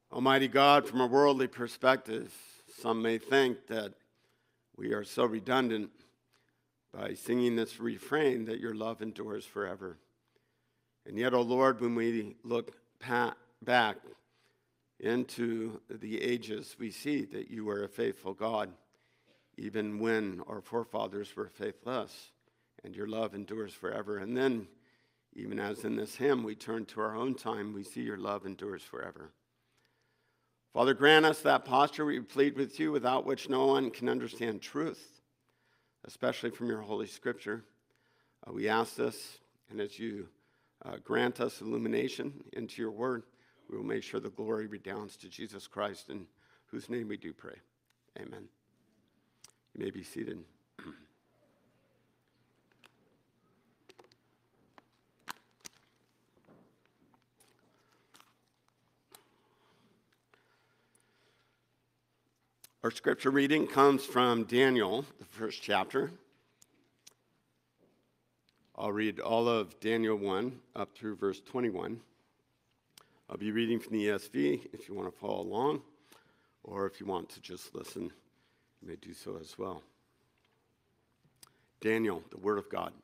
Almighty God, from a worldly perspective, some may think that we are so redundant by singing this refrain that your love endures forever. And yet, O Lord, when we look back into the ages, we see that you are a faithful God, even when our forefathers were faithless, and your love endures forever. And then, even as in this hymn, we turn to our own time, we see your love endures forever. Father, grant us that posture we plead with you, without which no one can understand truth, especially from your Holy Scripture. We ask this, and as you grant us illumination into your word, we will make sure the glory redounds to Jesus Christ, in whose name we do pray. Amen. You may be seated. Our scripture reading comes from Daniel, the first chapter. I'll read all of Daniel 1 up through verse 21. I'll be reading from the ESV if you want to follow along, or if you want to just listen, you may do so as well. Daniel, the word of God.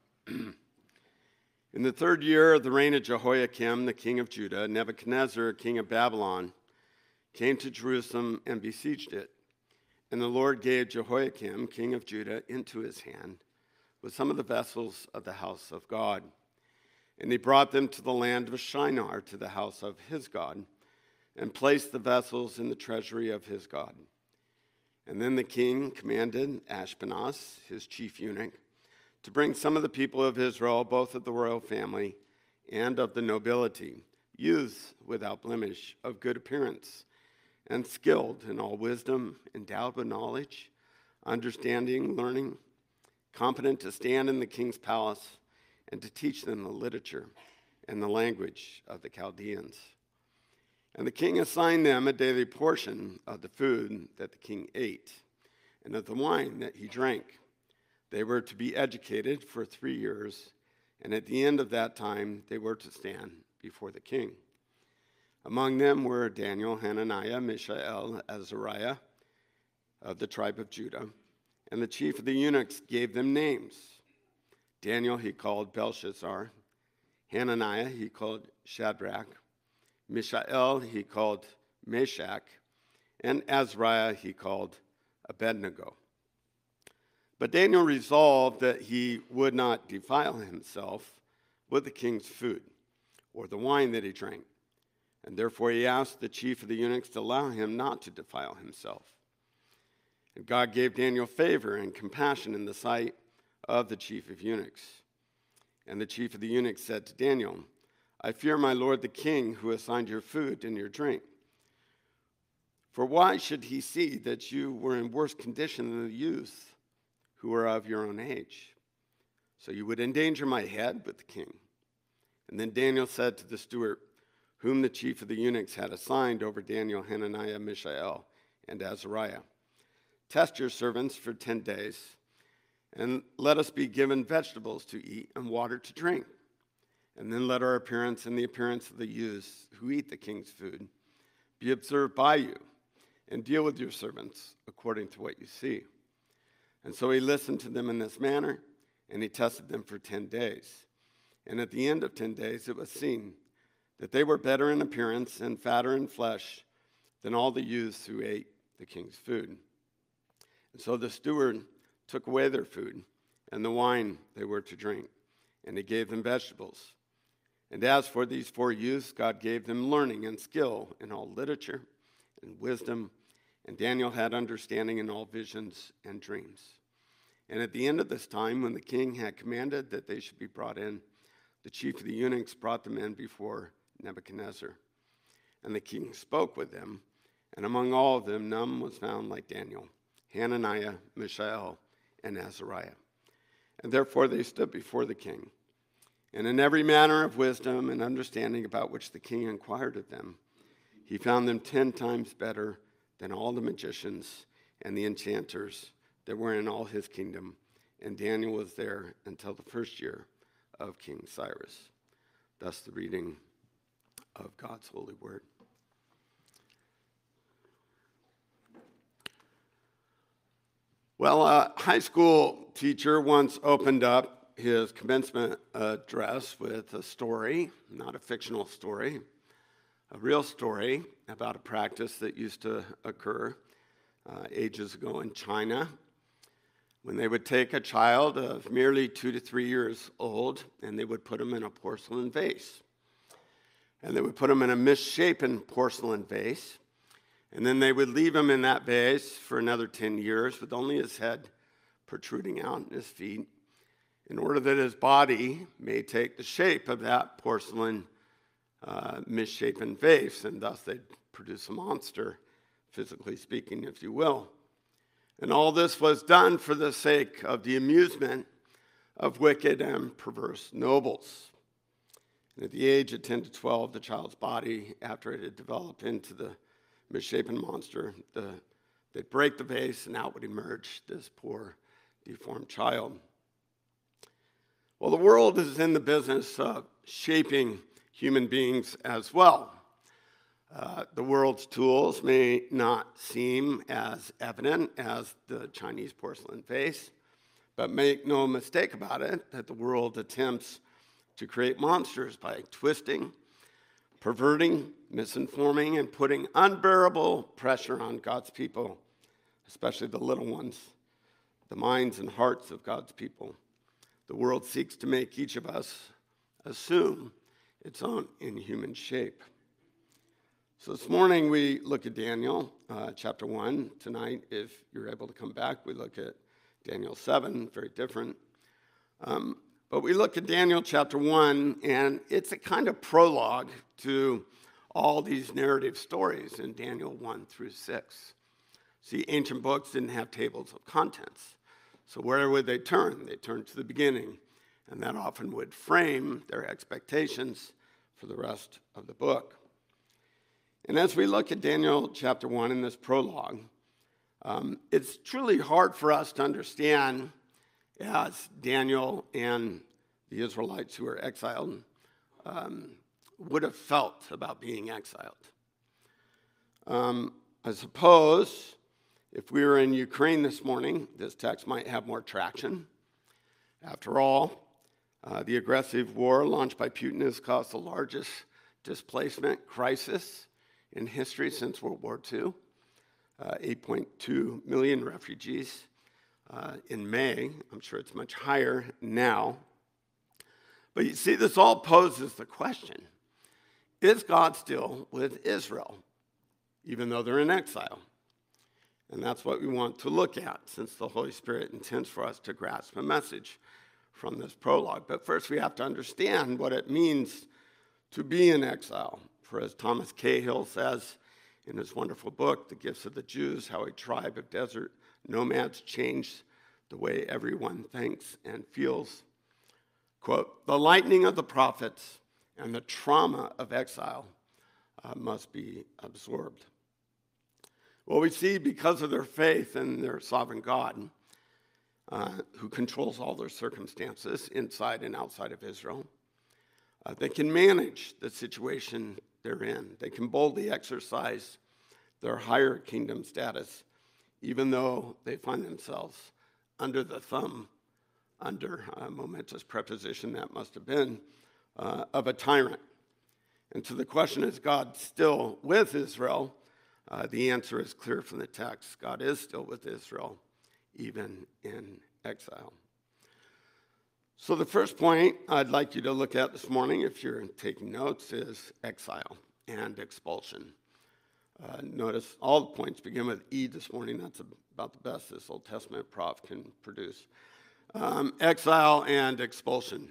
In the 3rd year of the reign of Jehoiakim, the king of Judah, Nebuchadnezzar, king of Babylon, came to Jerusalem and besieged it. And the Lord gave Jehoiakim, king of Judah, into his hand with some of the vessels of the house of God. And he brought them to the land of Shinar, to the house of his God, and placed the vessels in the treasury of his God. And then the king commanded Ashpenaz, his chief eunuch, to bring some of the people of Israel, both of the royal family and of the nobility, youths without blemish, of good appearance, and skilled in all wisdom, endowed with knowledge, understanding, learning, competent to stand in the king's palace and to teach them the literature and the language of the Chaldeans. And the king assigned them a daily portion of the food that the king ate and of the wine that he drank. They were to be educated for 3 years, and at the end of that time they were to stand before the king. Among them were Daniel, Hananiah, Mishael, Azariah of the tribe of Judah, and the chief of the eunuchs gave them names. Daniel he called Belshazzar, Hananiah he called Shadrach, Mishael he called Meshach, and Azariah he called Abednego. But Daniel resolved that he would not defile himself with the king's food or the wine that he drank. And therefore he asked the chief of the eunuchs to allow him not to defile himself. And God gave Daniel favor and compassion in the sight of the chief of eunuchs. And the chief of the eunuchs said to Daniel, I fear my lord the king, who assigned your food and your drink. For why should he see that you were in worse condition than the youth who are of your own age? So you would endanger my head with the king. And then Daniel said to the steward, whom the chief of the eunuchs had assigned over Daniel, Hananiah, Mishael, and Azariah, test your servants for 10 days, and let us be given vegetables to eat and water to drink. And then let our appearance and the appearance of the youths who eat the king's food be observed by you, and deal with your servants according to what you see. And so he listened to them in this manner, and he tested them for 10 days. And at the end of 10 days it was seen that they were better in appearance and fatter in flesh than all the youths who ate the king's food. And so the steward took away their food and the wine they were to drink, and he gave them vegetables. And as for these 4 youths, God gave them learning and skill in all literature and wisdom, and Daniel had understanding in all visions and dreams. And at the end of this time, when the king had commanded that they should be brought in, the chief of the eunuchs brought them in before Nebuchadnezzar. And the king spoke with them, and among all of them none was found like Daniel, Hananiah, Mishael, and Azariah. And therefore they stood before the king. And in every manner of wisdom and understanding about which the king inquired of them, he found them 10 times better than all the magicians and the enchanters that were in all his kingdom. And Daniel was there until the 1st year of King Cyrus. Thus the reading of God's holy word. Well, a high school teacher once opened up his commencement address with a story, not a fictional story, a real story about a practice that used to occur ages ago in China, when they would take a child of merely 2 to 3 years old and they would put him in a porcelain vase. And they would put him in a misshapen porcelain vase. And then they would leave him in that vase for another 10 years with only his head protruding out and his feet, in order that his body may take the shape of that porcelain misshapen vase, and thus they'd produce a monster, physically speaking, if you will. And all this was done for the sake of the amusement of wicked and perverse nobles. And at the age of 10 to 12, the child's body, after it had developed into the misshapen monster, they'd break the vase and out would emerge this poor, deformed child. Well, the world is in the business of shaping human beings as well. The world's tools may not seem as evident as the Chinese porcelain vase, but make no mistake about it that the world attempts to create monsters by twisting, perverting, misinforming, and putting unbearable pressure on God's people, especially the little ones, the minds and hearts of God's people. The world seeks to make each of us assume its own inhuman shape. So this morning we look at Daniel chapter 1. Tonight, if you're able to come back, we look at Daniel 7, very different. But we look at Daniel chapter 1, and it's a kind of prologue to all these narrative stories in Daniel 1 through 6. See, ancient books didn't have tables of contents. So where would they turn? They turned to the beginning, and that often would frame their expectations for the rest of the book. And as we look at Daniel chapter 1 in this prologue, it's truly hard for us to understand, as Daniel and the Israelites who were exiled would have felt about being exiled. I suppose if we were in Ukraine this morning, this text might have more traction. After all, the aggressive war launched by Putin has caused the largest displacement crisis in history since World War II. 8.2 million refugees in May. I'm sure it's much higher now. But you see, this all poses the question, is God still with Israel, even though they're in exile? And that's what we want to look at, since the Holy Spirit intends for us to grasp a message from this prologue. But first we have to understand what it means to be in exile. For as Thomas Cahill says in his wonderful book, The Gifts of the Jews, how a tribe of desert nomads changed the way everyone thinks and feels, quote, the lightning of the prophets and the trauma of exile must be absorbed. Well, we see because of their faith in their sovereign God, who controls all their circumstances inside and outside of Israel, they can manage the situation they're in. They can boldly exercise their higher kingdom status, even though they find themselves under the thumb, under a momentous preposition that must have been, of a tyrant. And to the question, is God still with Israel? The answer is clear from the text. God is still with Israel, even in exile. So the first point I'd like you to look at this morning, if you're taking notes, is exile and expulsion. Notice all the points begin with E this morning. That's about the best this Old Testament prof can produce. Exile and expulsion.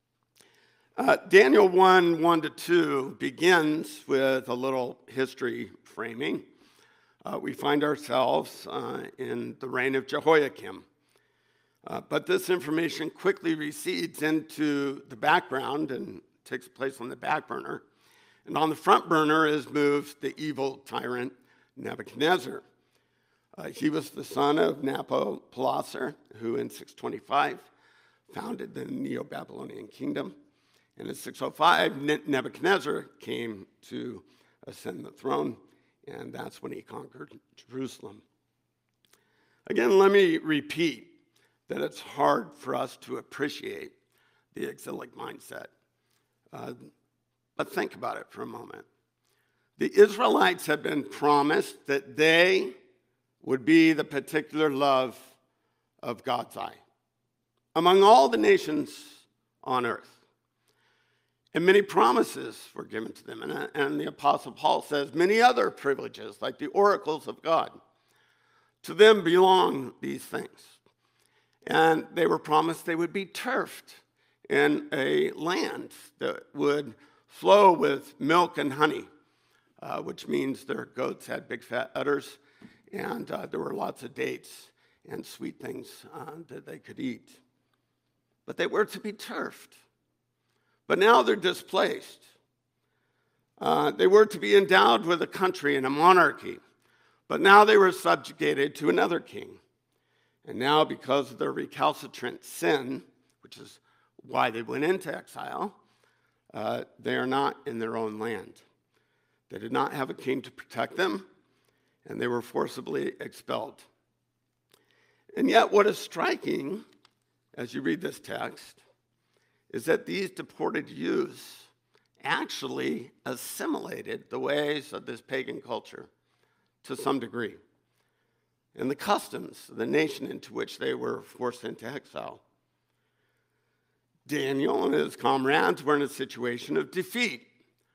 Daniel 1:1-2 begins with a little history framing. We find ourselves in the reign of Jehoiakim. But this information quickly recedes into the background and takes place on the back burner. And on the front burner is moved the evil tyrant Nebuchadnezzar. He was the son of Nabopolassar, who in 625 founded the Neo-Babylonian kingdom. And in 605, Nebuchadnezzar came to ascend the throne, and that's when he conquered Jerusalem. Again, let me repeat that it's hard for us to appreciate the exilic mindset. But think about it for a moment. The Israelites had been promised that they would be the particular love of God's eye among all the nations on earth. And many promises were given to them. And the Apostle Paul says many other privileges, like the oracles of God. To them belong these things. And they were promised they would be turfed in a land that would flow with milk and honey, which means their goats had big fat udders, and there were lots of dates and sweet things that they could eat. But they were to be turfed. But now they're displaced. They were to be endowed with a country and a monarchy, but now they were subjugated to another king. And now, because of their recalcitrant sin, which is why they went into exile, they are not in their own land. They did not have a king to protect them, and they were forcibly expelled. And yet, what is striking, as you read this text, is that these deported youths actually assimilated the ways of this pagan culture to some degree, and the customs of the nation into which they were forced into exile. Daniel and his comrades were in a situation of defeat.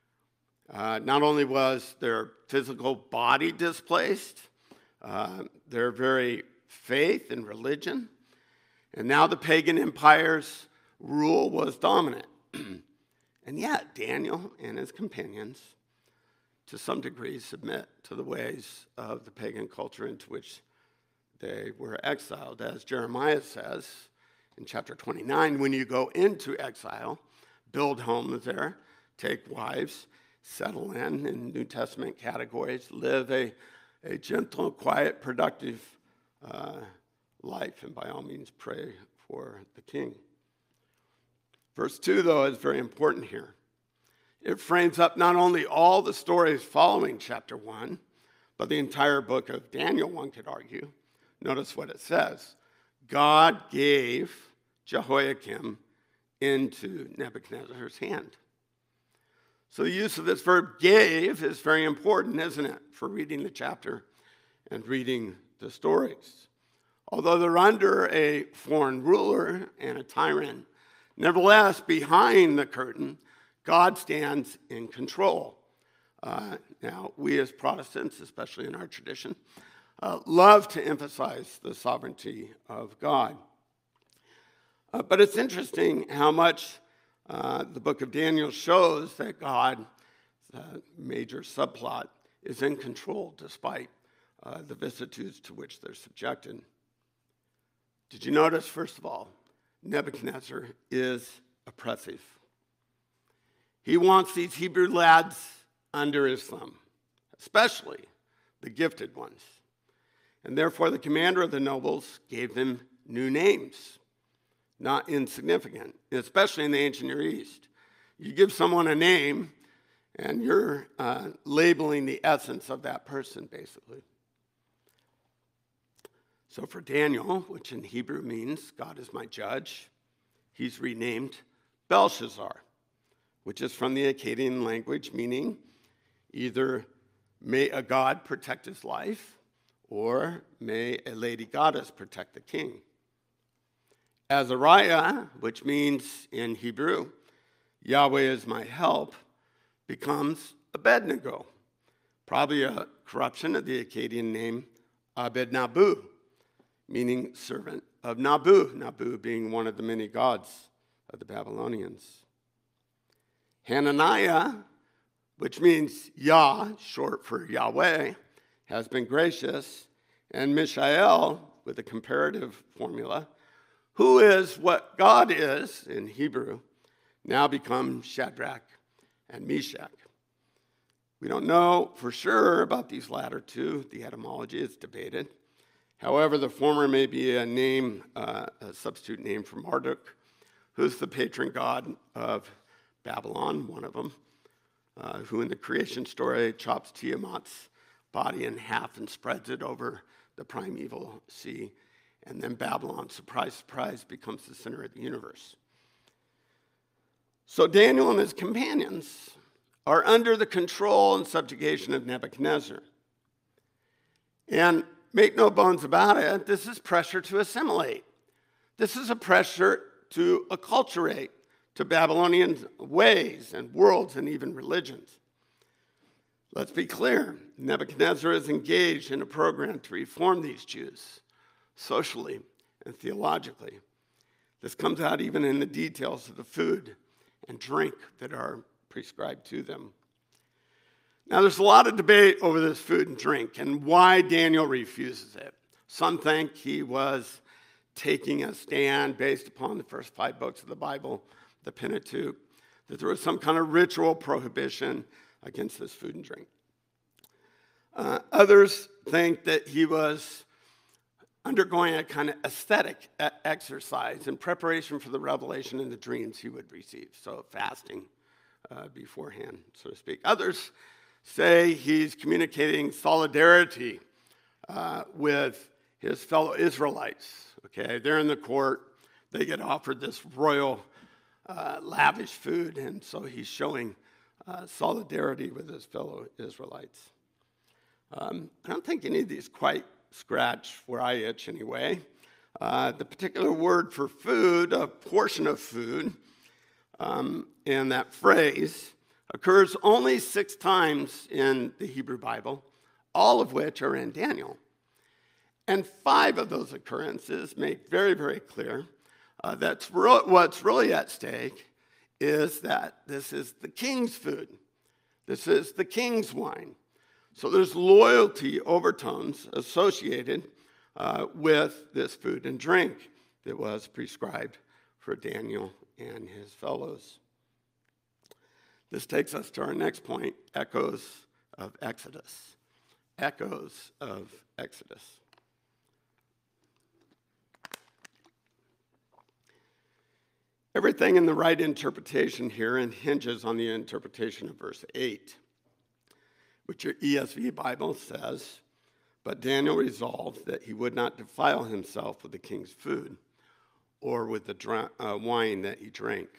Not only was their physical body displaced, their very faith and religion, and now the pagan empire's rule was dominant. And yet, Daniel and his companions, to some degree, submit to the ways of the pagan culture into which they were exiled. As Jeremiah says in chapter 29, when you go into exile, build homes there, take wives, settle in New Testament categories, live a gentle, quiet, productive life, and by all means pray for the king. Verse 2, though, is very important here. It frames up not only all the stories following chapter 1, but the entire book of Daniel, one could argue. Notice what it says. God gave Jehoiakim into Nebuchadnezzar's hand. So the use of this verb gave is very important, isn't it, for reading the chapter and reading the stories. Although they're under a foreign ruler and a tyrant, nevertheless, behind the curtain, God stands in control. Now, we as Protestants, especially in our tradition, love to emphasize the sovereignty of God. But it's interesting how much the book of Daniel shows that God, the major subplot, is in control despite the vicissitudes to which they're subjected. Did you notice, first of all, Nebuchadnezzar is oppressive. He wants these Hebrew lads under his thumb, especially the gifted ones. And therefore, the commander of the nobles gave them new names, not insignificant, especially in the ancient Near East. You give someone a name, and you're labeling the essence of that person, basically. So for Daniel, which in Hebrew means God is my judge, he's renamed Belshazzar, which is from the Akkadian language, meaning either may a god protect his life, or may a lady goddess protect the king. Azariah, which means in Hebrew, Yahweh is my help, becomes Abednego, probably a corruption of the Akkadian name Abed-Nabu, meaning servant of Nabu, Nabu being one of the many gods of the Babylonians. Hananiah, which means Yah, short for Yahweh, has been gracious, and Mishael, with a comparative formula, who is what God is in Hebrew, now become Shadrach and Meshach. We don't know for sure about these latter two. The etymology is debated. However, the former may be a name, a substitute name for Marduk, who's the patron god of Babylon, one of them, who in the creation story chops Tiamat's body in half and spreads it over the primeval sea. And then Babylon, surprise, surprise, becomes the center of the universe. So Daniel and his companions are under the control and subjugation of Nebuchadnezzar. And make no bones about it, this is pressure to assimilate. This is a pressure to acculturate to Babylonian ways and worlds and even religions. Let's be clear, Nebuchadnezzar is engaged in a program to reform these Jews socially and theologically. This comes out even in the details of the food and drink that are prescribed to them. Now, there's a lot of debate over this food and drink and why Daniel refuses it. Some think he was taking a stand based upon the first 5 books of the Bible, the Pentateuch, that there was some kind of ritual prohibition against this food and drink. Others think that he was undergoing a kind of aesthetic exercise in preparation for the revelation and the dreams he would receive, so fasting beforehand, so to speak. Others say he's communicating solidarity with his fellow Israelites. Okay, they're in the court, they get offered this royal lavish food, and so he's showing solidarity with his fellow Israelites. I don't think any of these quite scratch where I itch anyway. The particular word for food, a portion of food, and that phrase occurs only 6 times in the Hebrew Bible, all of which are in Daniel. And 5 of those occurrences make very, very clear that what's really at stake is that this is the king's food. This is the king's wine. So there's loyalty overtones associated with this food and drink that was prescribed for Daniel and his fellows. This takes us to our next point, echoes of Exodus. Echoes of Exodus. Everything in the right interpretation here hinges on the interpretation of verse 8, which your ESV Bible says, "But Daniel resolved that he would not defile himself with the king's food or with the wine that he drank.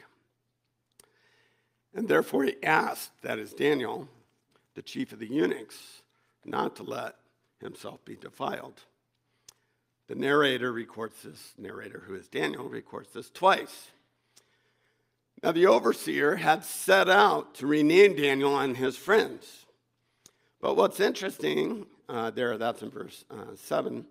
And therefore he asked," that is Daniel, the chief of the eunuchs, "not to let himself be defiled." The narrator, who is Daniel, records this twice. Now the overseer had set out to rename Daniel and his friends. But what's interesting that's in verse 7,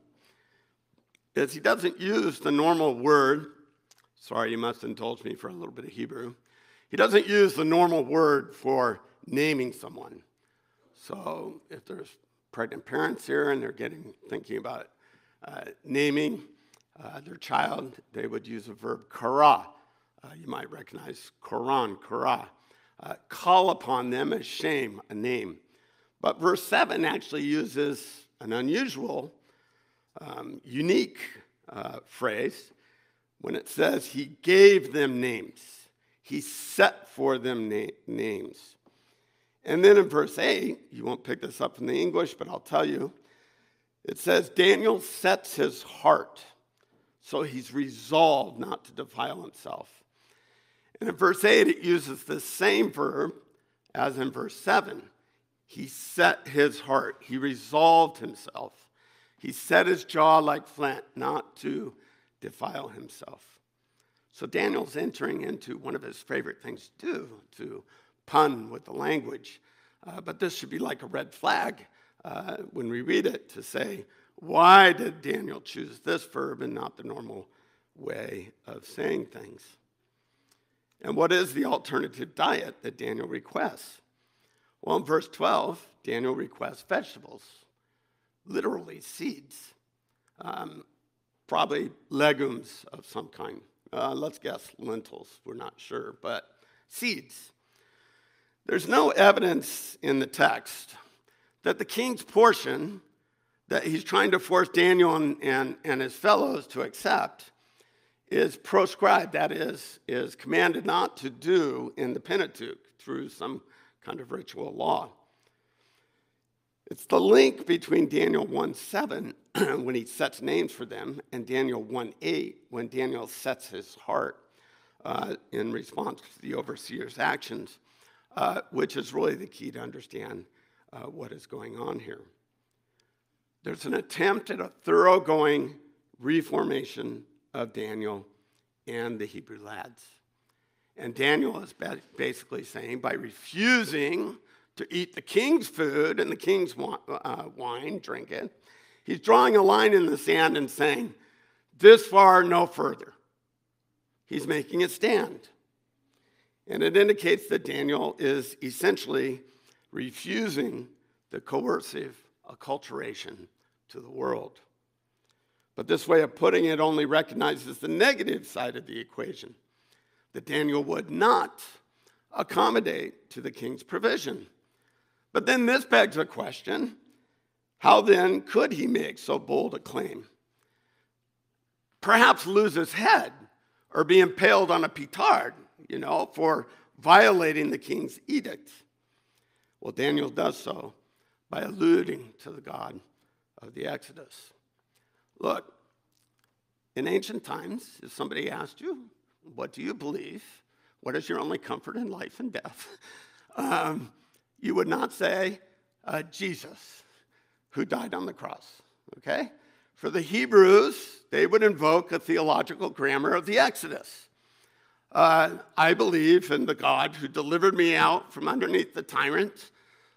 is he doesn't use the normal word. Sorry, you must indulge me for a little bit of Hebrew. He doesn't use the normal word for naming someone. So if there's pregnant parents here and they're thinking about naming their child, they would use the verb kara. You might recognize Quran, kara. Call upon them as shame, a name. But verse 7 actually uses an unusual, unique phrase when it says he gave them names. He set for them names. And then in verse 8, you won't pick this up from the English, but I'll tell you, it says Daniel sets his heart, so he's resolved not to defile himself. And in verse 8, it uses the same verb as in verse 7. He set his heart. He resolved himself. He set his jaw like flint, not to defile himself. So Daniel's entering into one of his favorite things to do, to pun with the language. But this should be like a red flag when we read it, to say, why did Daniel choose this verb and not the normal way of saying things? And what is the alternative diet that Daniel requests? Well, in verse 12, Daniel requests vegetables, literally seeds, probably legumes of some kind. Let's guess lentils, we're not sure, but seeds. There's no evidence in the text that the king's portion that he's trying to force Daniel and his fellows to accept is proscribed, that is commanded not to do in the Pentateuch through some kind of ritual law. It's the link between Daniel 1:7, when he sets names for them, and Daniel 1:8, when Daniel sets his heart in response to the overseer's actions, which is really the key to understand what is going on here. There's an attempt at a thoroughgoing reformation of Daniel and the Hebrew lads. And Daniel is basically saying, by refusing to eat the king's food and the king's wine, drink it, he's drawing a line in the sand and saying, this far, no further. He's making a stand. And it indicates that Daniel is essentially refusing the coercive acculturation to the world. But this way of putting it only recognizes the negative side of the equation, that Daniel would not accommodate to the king's provision. But then this begs a question, how then could he make so bold a claim? Perhaps lose his head or be impaled on a petard, for violating the king's edict. Well, Daniel does so by alluding to the God of the Exodus. Look, in ancient times, if somebody asked you, what do you believe? What is your only comfort in life and death? You would not say Jesus, who died on the cross, okay? For the Hebrews, they would invoke a theological grammar of the Exodus. I believe in the God who delivered me out from underneath the tyrant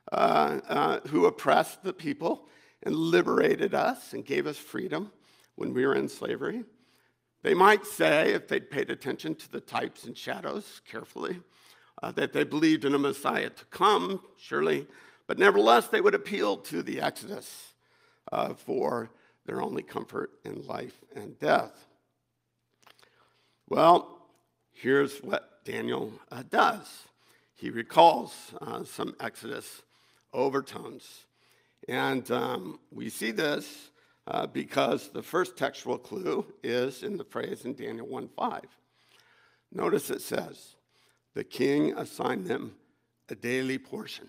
who oppressed the people and liberated us and gave us freedom when we were in slavery. They might say, if they'd paid attention to the types and shadows carefully, that they believed in a Messiah to come, surely, but nevertheless they would appeal to the Exodus for their only comfort in life and death. Well, here's what Daniel does. He recalls some Exodus overtones. And we see this because the first textual clue is in the phrase in Daniel 1:5. Notice it says, the king assigned them a daily portion.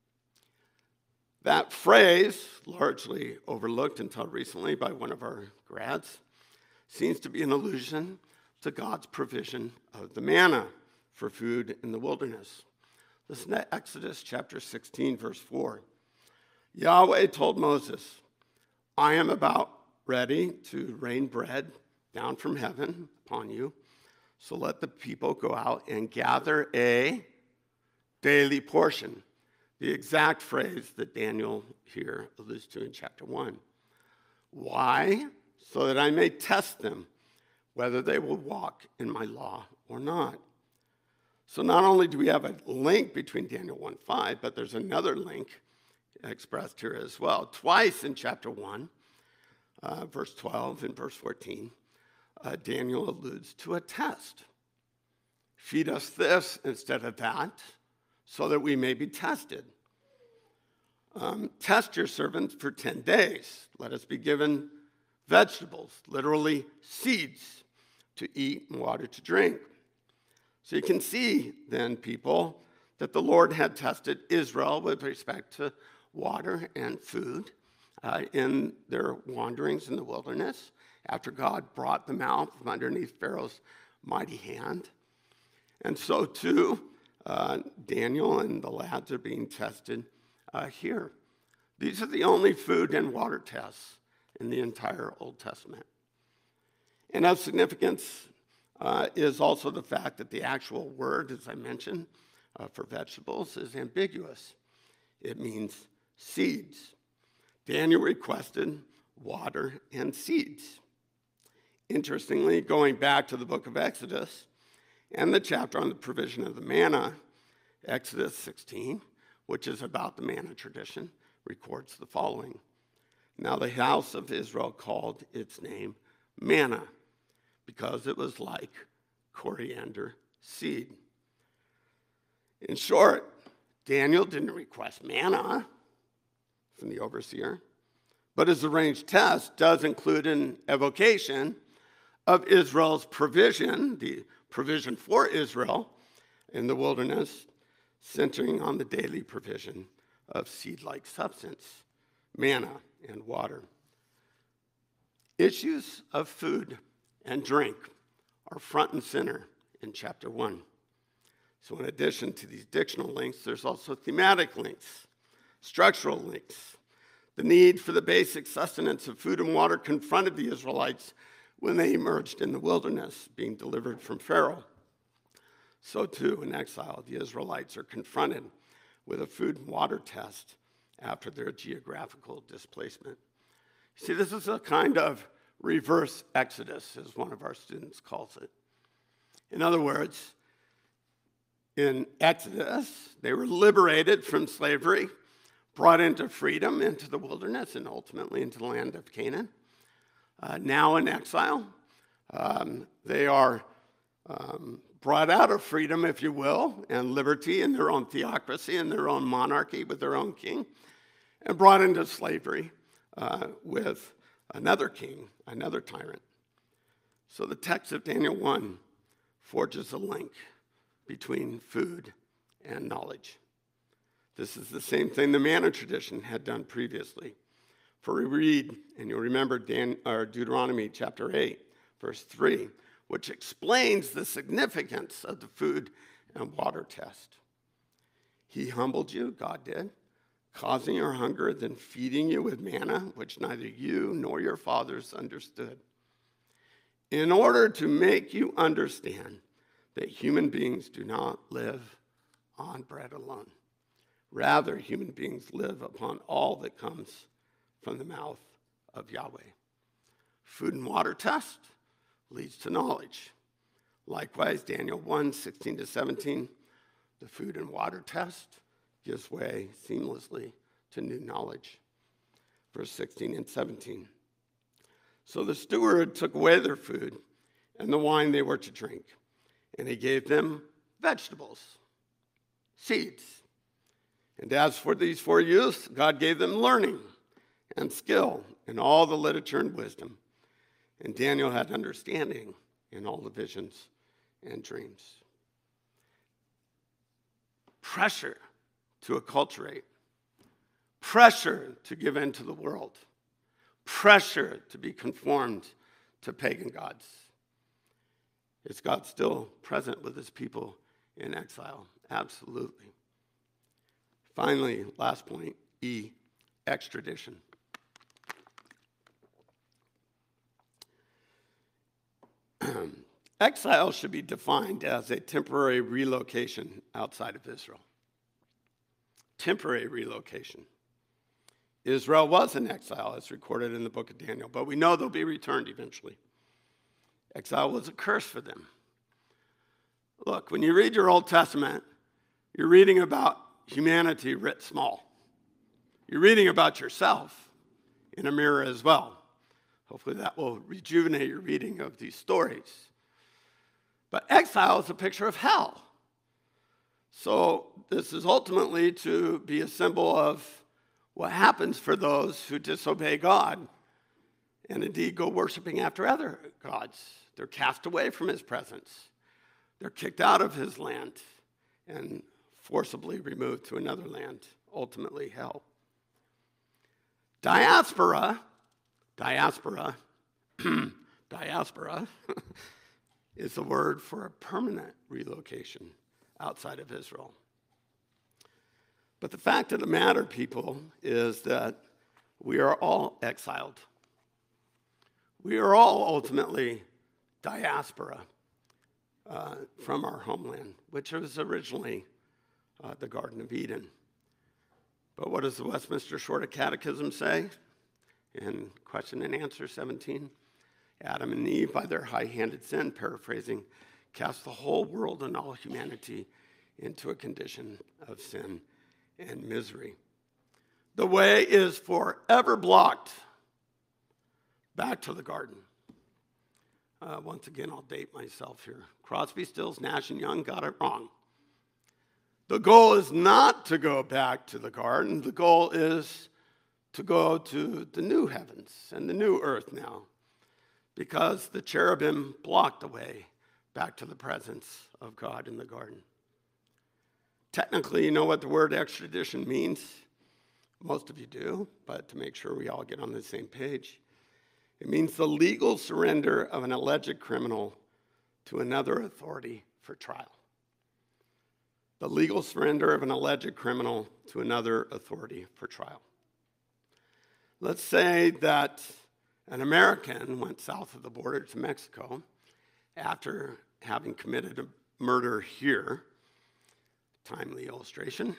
That phrase, largely overlooked until recently by one of our grads, seems to be an allusion to God's provision of the manna for food in the wilderness. Listen to Exodus chapter 16, verse 4. Yahweh told Moses, I am about ready to rain bread down from heaven upon you, so let the people go out and gather a daily portion. The exact phrase that Daniel here alludes to in chapter 1. Why? So that I may test them, whether they will walk in my law or not. So not only do we have a link between Daniel 1:5, but there's another link expressed here as well. Twice in chapter 1, verse 12 and verse 14, Daniel alludes to a test. Feed us this instead of that, so that we may be tested. Test your servants for 10 days. Let us be given vegetables, literally seeds, to eat and water to drink. So you can see then, people, that the Lord had tested Israel with respect to water and food in their wanderings in the wilderness after God brought them out from underneath Pharaoh's mighty hand. And so too, Daniel and the lads are being tested here. These are the only food and water tests in the entire Old Testament. And of significance is also the fact that the actual word, as I mentioned, for vegetables is ambiguous. It means seeds. Daniel requested water and seeds. Interestingly, going back to the book of Exodus and the chapter on the provision of the manna, Exodus 16, which is about the manna tradition, records the following. Now the house of Israel called its name manna, because it was like coriander seed. In short, Daniel didn't request manna from the overseer, but his arranged test does include an evocation of Israel's provision, the provision for Israel in the wilderness, centering on the daily provision of seed-like substance. manna and water. Issues of food and drink are front and center in chapter 1. So in addition to these dictional links, there's also thematic links, structural links. The need for the basic sustenance of food and water confronted the Israelites when they emerged in the wilderness, being delivered from Pharaoh. So too, in exile, the Israelites are confronted with a food and water test after their geographical displacement. See, this is a kind of reverse exodus, as one of our students calls it. In other words, in Exodus, they were liberated from slavery, brought into freedom, into the wilderness, and ultimately into the land of Canaan. Now in exile, they are brought out of freedom, if you will, and liberty in their own theocracy and their own monarchy with their own king, and brought into slavery with another king, another tyrant. So the text of Daniel 1 forges a link between food and knowledge. This is the same thing the manna tradition had done previously. For we read, and you'll remember Deuteronomy chapter 8, verse 3, which explains the significance of the food and water test. He humbled you, God did, causing your hunger, then feeding you with manna, which neither you nor your fathers understood, in order to make you understand that human beings do not live on bread alone. Rather, human beings live upon all that comes from the mouth of Yahweh. Food and water test leads to knowledge. Likewise, Daniel 1, 16 to 17, the food and water test gives way seamlessly to new knowledge. Verse 16 and 17. So the steward took away their food and the wine they were to drink, and he gave them vegetables, seeds. And as for these 4 youths, God gave them learning and skill in all the literature and wisdom. And Daniel had understanding in all the visions and dreams. Pressure to acculturate, pressure to give in to the world, pressure to be conformed to pagan gods. Is God still present with his people in exile? Absolutely. Finally, last point, E, extradition. Exile should be defined as a temporary relocation outside of Israel. Temporary relocation. Israel was in exile, as recorded in the book of Daniel, but we know they'll be returned eventually. Exile was a curse for them. Look, when you read your Old Testament, you're reading about humanity writ small. You're reading about yourself in a mirror as well. Hopefully that will rejuvenate your reading of these stories. But exile is a picture of hell. So this is ultimately to be a symbol of what happens for those who disobey God and indeed go worshiping after other gods. They're cast away from his presence. They're kicked out of his land and forcibly removed to another land, ultimately hell. Diaspora is the word for a permanent relocation outside of Israel. But the fact of the matter, people, is that we are all exiled. We are all ultimately diaspora from our homeland, which was originally the Garden of Eden. But what does the Westminster Shorter Catechism say in question and answer 17? Adam and Eve, by their high-handed sin, paraphrasing, cast the whole world and all humanity into a condition of sin and misery. The way is forever blocked back to the garden. Once again, I'll date myself here. Crosby, Stills, Nash, and Young got it wrong. The goal is not to go back to the garden. The goal is to go to the new heavens and the new earth now, because the cherubim blocked the way back to the presence of God in the garden. Technically, you know what the word extradition means? most of you do, but to make sure we all get on the same page. It means the legal surrender of an alleged criminal to another authority for trial. The legal surrender of an alleged criminal to another authority for trial. Let's say that an American went south of the border to Mexico after having committed a murder here. Timely illustration.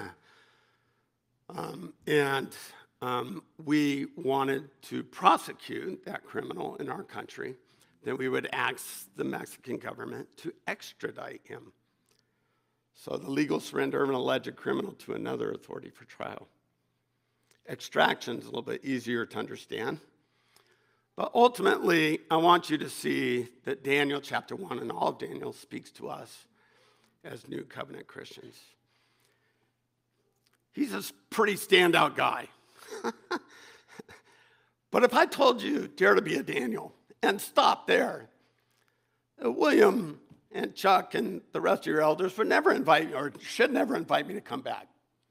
We wanted to prosecute that criminal in our country. Then we would ask the Mexican government to extradite him. So the legal surrender of an alleged criminal to another authority for trial. Extraction is a little bit easier to understand. But ultimately, I want you to see that Daniel chapter 1 and all of Daniel speaks to us as New Covenant Christians. He's a pretty standout guy. But if I told you, dare to be a Daniel, and stop there, William and Chuck and the rest of your elders would never invite me, or should never invite me to come back.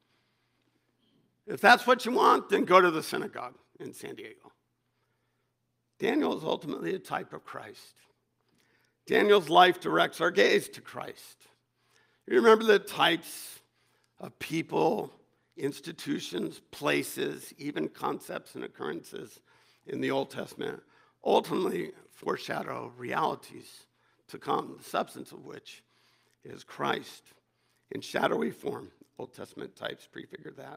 If that's what you want, then go to the synagogue in San Diego. Daniel is ultimately a type of Christ. Daniel's life directs our gaze to Christ. You remember the types of people, institutions, places, even concepts and occurrences in the Old Testament ultimately foreshadow realities to come, the substance of which is Christ. In shadowy form, Old Testament types prefigure that.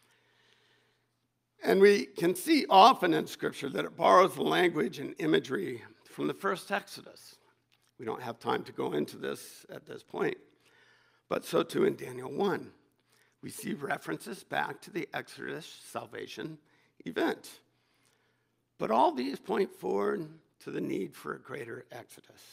And we can see often in Scripture that it borrows the language and imagery from the first Exodus. We don't have time to go into this at this point. But so too in Daniel 1. We see references back to the Exodus salvation event. But all these point forward to the need for a greater Exodus,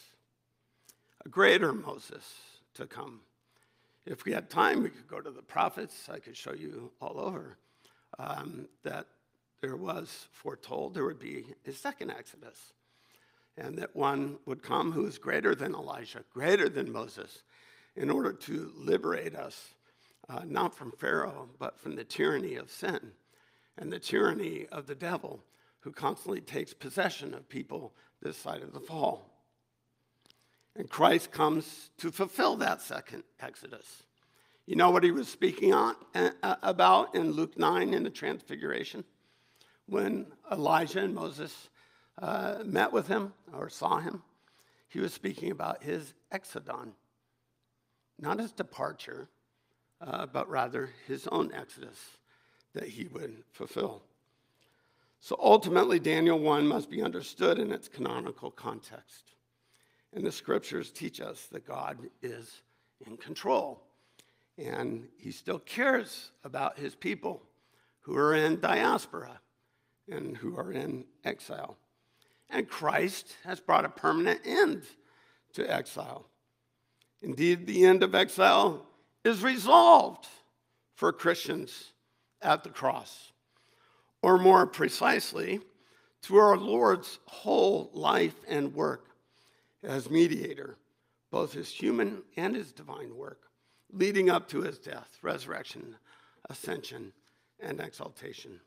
a greater Moses to come. If we had time, we could go to the prophets. I could show you all over that there was foretold there would be a second Exodus, and that one would come who is greater than Elijah, greater than Moses, in order to liberate us, not from Pharaoh, but from the tyranny of sin and the tyranny of the devil, who constantly takes possession of people this side of the fall. And Christ comes to fulfill that second Exodus. You know what he was speaking about in Luke 9 in the Transfiguration? When Elijah and Moses met with him or saw him, he was speaking about his exodon. Not his departure, but rather his own exodus that he would fulfill. So ultimately, Daniel 1 must be understood in its canonical context. And the scriptures teach us that God is in control. And he still cares about his people who are in diaspora and who are in exile. And Christ has brought a permanent end to exile. Indeed, the end of exile is resolved for Christians at the cross. Or more precisely, through our Lord's whole life and work as mediator, both his human and his divine work, leading up to his death, resurrection, ascension, and exaltation.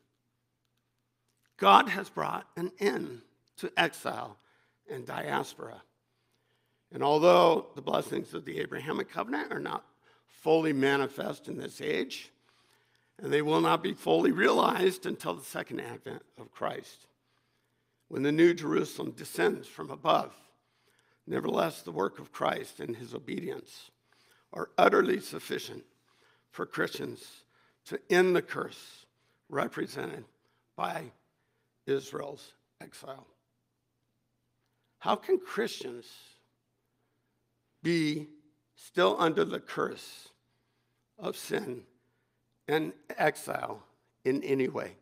God has brought an end to exile and diaspora. And although the blessings of the Abrahamic covenant are not fully manifest in this age, and they will not be fully realized until the second advent of Christ, when the new Jerusalem descends from above, nevertheless, the work of Christ and his obedience are utterly sufficient for Christians to end the curse represented by Israel's exile. How can Christians be still under the curse of sin and exile in any way?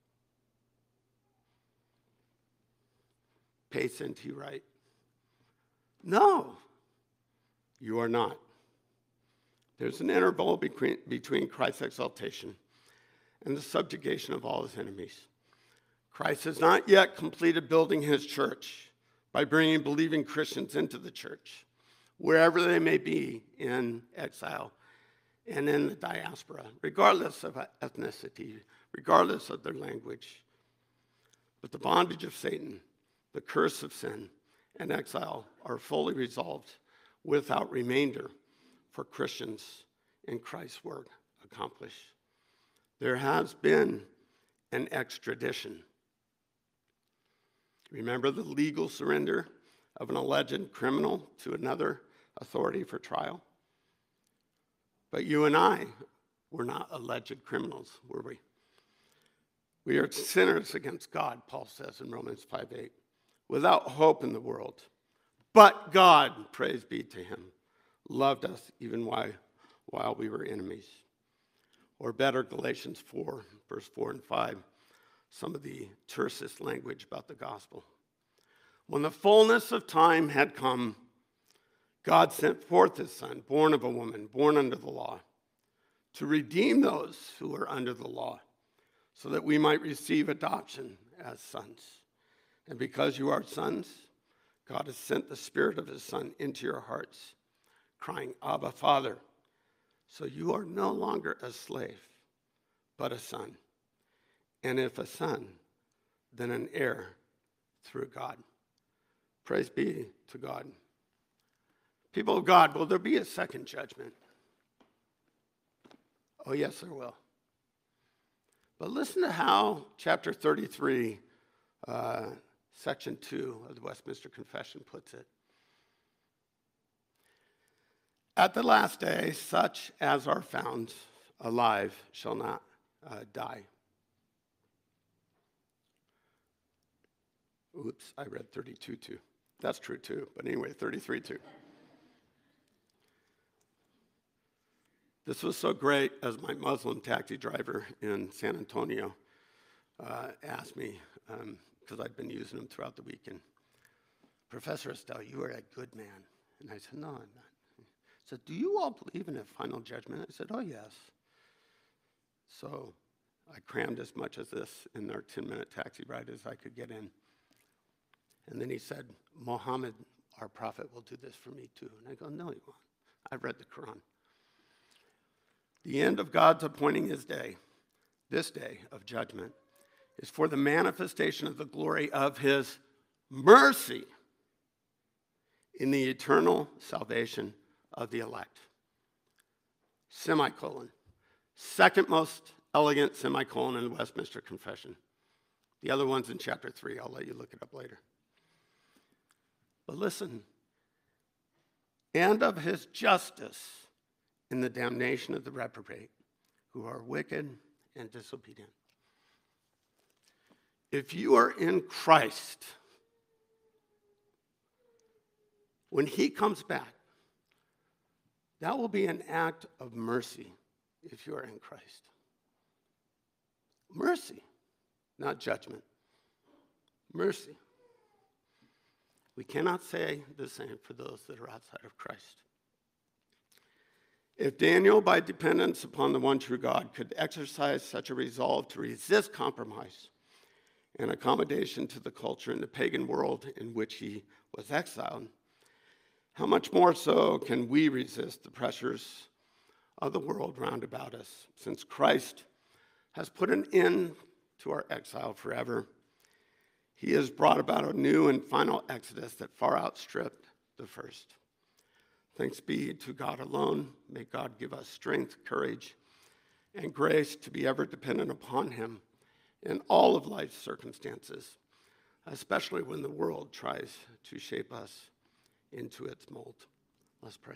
Patient, you right? No, you are not. There's an interval between Christ's exaltation and the subjugation of all his enemies. Christ has not yet completed building his church by bringing believing Christians into the church, wherever they may be in exile and in the diaspora, regardless of ethnicity, regardless of their language. But the bondage of Satan, the curse of sin, and exile are fully resolved without remainder for Christians in Christ's work accomplished. There has been an extradition. Remember the legal surrender of an alleged criminal to another authority for trial? But you and I were not alleged criminals, were we? We are sinners against God, Paul says in Romans 5:8, without hope in the world. But God, praise be to him, loved us even while we were enemies. Or better, Galatians 4, verse 4 and 5, some of the tersest language about the gospel. When the fullness of time had come, God sent forth his Son, born of a woman, born under the law, to redeem those who were under the law, so that we might receive adoption as sons. And because you are sons, God has sent the Spirit of his Son into your hearts, crying, Abba, Father. So you are no longer a slave, but a son. And if a son, then an heir through God. Praise be to God. People of God, will there be a second judgment? Oh, yes, there will. But listen to how chapter 33, section 2 of the Westminster Confession puts it. At the last day, such as are found alive shall not die. Oops, I read 32:2. That's true too, but anyway, 33:2. This was so great as my Muslim taxi driver in San Antonio asked me, because I'd been using them throughout the weekend, Professor Estelle, you are a good man. And I said, no, I'm not. He said, do you all believe in a final judgment? I said, oh, yes. So I crammed as much of this in our 10-minute taxi ride as I could get in. And then he said, Muhammad, our prophet, will do this for me too. And I go, no, he won't. I've read the Quran. The end of God's appointing his day, this day of judgment, is for the manifestation of the glory of his mercy in the eternal salvation of the elect. Semicolon. Second most elegant semicolon in the Westminster Confession. The other one's in chapter 3. I'll let you look it up later. But listen. And of his justice in the damnation of the reprobate, who are wicked and disobedient. If you are in Christ, when he comes back, that will be an act of mercy if you are in Christ. Mercy, not judgment. Mercy. We cannot say the same for those that are outside of Christ. If Daniel, by dependence upon the one true God, could exercise such a resolve to resist compromise and accommodation to the culture in the pagan world in which he was exiled, how much more so can we resist the pressures of the world round about us, since Christ has put an end to our exile forever. He has brought about a new and final exodus that far outstripped the first. Thanks be to God alone. May God give us strength, courage, and grace to be ever dependent upon him in all of life's circumstances, especially when the world tries to shape us into its mold. Let's pray.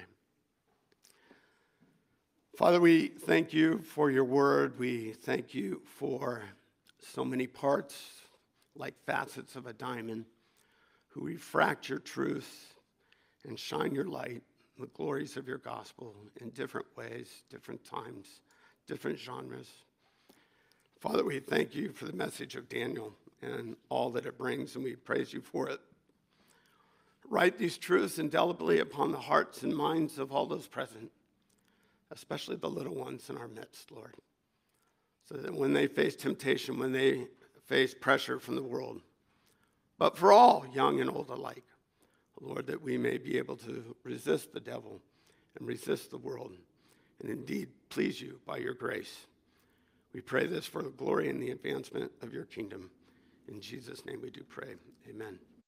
Father, we thank you for your word. We thank you for so many parts, like facets of a diamond, who refract your truth and shine your light, the glories of your gospel in different ways, different times, different genres. Father, we thank you for the message of Daniel and all that it brings, and we praise you for it. Write these truths indelibly upon the hearts and minds of all those present, especially the little ones in our midst, Lord, so that when they face temptation, when they face pressure from the world, but for all, young and old alike, Lord, that we may be able to resist the devil and resist the world, and indeed please you by your grace. We pray this for the glory and the advancement of your kingdom. In Jesus' name we do pray. Amen.